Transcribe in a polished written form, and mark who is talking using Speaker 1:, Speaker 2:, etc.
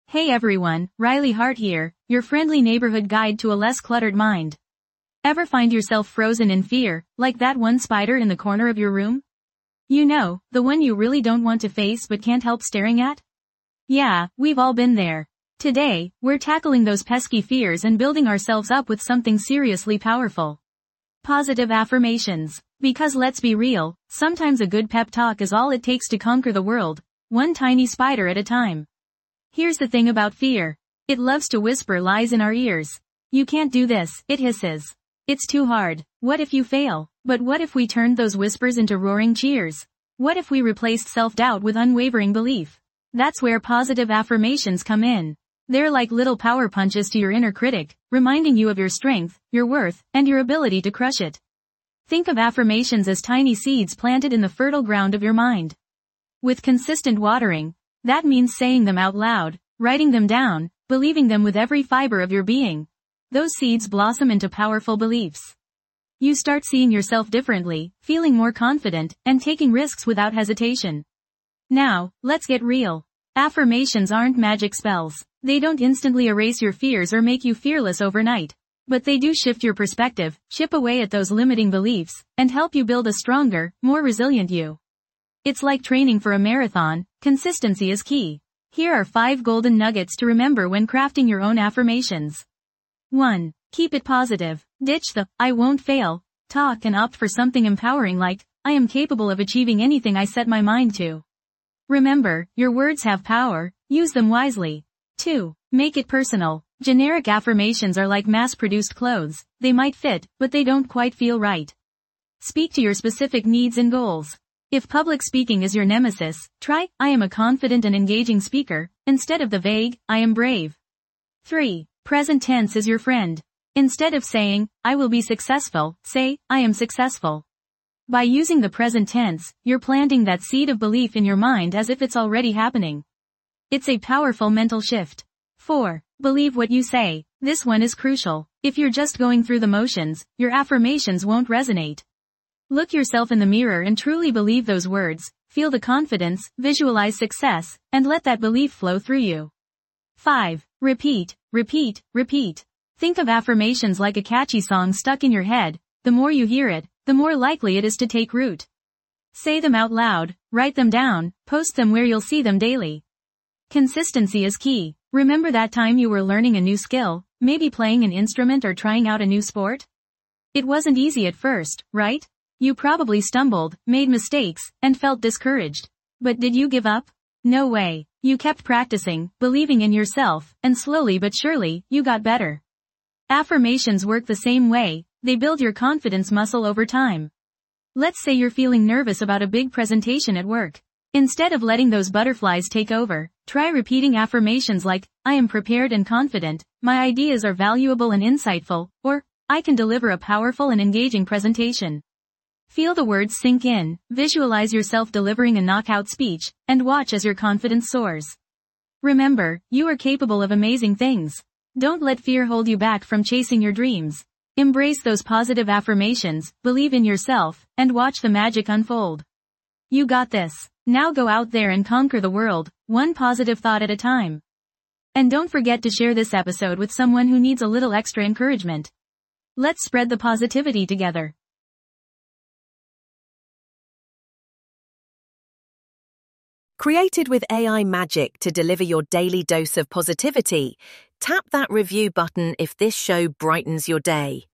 Speaker 1: Hey everyone, Riley Hart here, your friendly neighborhood guide to a less cluttered mind. Ever find yourself frozen in fear, like that one spider in the corner of your room? You know, the one you really don't want to face but can't help staring at? Yeah, we've all been there. Today, we're tackling those pesky fears and building ourselves up with something seriously powerful. Positive affirmations. Because let's be real, sometimes a good pep talk is all it takes to conquer the world, one tiny spider at a time. Here's the thing about fear. It loves to whisper lies in our ears. You can't do this, it hisses. It's too hard. What if you fail? But what if we turned those whispers into roaring cheers? What if we replaced self-doubt with unwavering belief? That's where positive affirmations come in. They're like little power punches to your inner critic, reminding you of your strength, your worth, and your ability to crush it. Think of affirmations as tiny seeds planted in the fertile ground of your mind. With consistent watering, that means saying them out loud, writing them down, believing them with every fiber of your being. Those seeds blossom into powerful beliefs. You start seeing yourself differently, feeling more confident, and taking risks without hesitation. Now, let's get real. Affirmations aren't magic spells. They don't instantly erase your fears or make you fearless overnight. But they do shift your perspective, chip away at those limiting beliefs, and help you build a stronger, more resilient you. It's like training for a marathon, consistency is key. Here are 5 golden nuggets to remember when crafting your own affirmations. 1. Keep it positive. Ditch the, I won't fail, talk and opt for something empowering like, I am capable of achieving anything I set my mind to. Remember, your words have power, use them wisely. 2. Make it personal. Generic affirmations are like mass-produced clothes. They might fit, but they don't quite feel right. Speak to your specific needs and goals. If public speaking is your nemesis, try, I am a confident and engaging speaker, instead of the vague, I am brave. 3. Present tense is your friend. Instead of saying, I will be successful, say, I am successful. By using the present tense, you're planting that seed of belief in your mind as if it's already happening. It's a powerful mental shift. 4. Believe what you say. This one is crucial. If you're just going through the motions, your affirmations won't resonate. Look yourself in the mirror and truly believe those words, feel the confidence, visualize success, and let that belief flow through you. 5. Repeat, repeat, repeat. Think of affirmations like a catchy song stuck in your head. The more you hear it, the more likely it is to take root. Say them out loud, write them down, post them where you'll see them daily. Consistency is key. Remember that time you were learning a new skill, maybe playing an instrument or trying out a new sport? It wasn't easy at first, right? You probably stumbled, made mistakes, and felt discouraged. But did you give up? No way. You kept practicing, believing in yourself, and slowly but surely, you got better. Affirmations work the same way. They build your confidence muscle over time. Let's say you're feeling nervous about a big presentation at work. Instead of letting those butterflies take over, try repeating affirmations like, I am prepared and confident, my ideas are valuable and insightful, or, I can deliver a powerful and engaging presentation. Feel the words sink in, visualize yourself delivering a knockout speech, and watch as your confidence soars. Remember, you are capable of amazing things. Don't let fear hold you back from chasing your dreams. Embrace those positive affirmations, believe in yourself, and watch the magic unfold. You got this. Now go out there and conquer the world, one positive thought at a time. And don't forget to share this episode with someone who needs a little extra encouragement. Let's spread the positivity together.
Speaker 2: Created with AI magic to deliver your daily dose of positivity, tap that review button if this show brightens your day.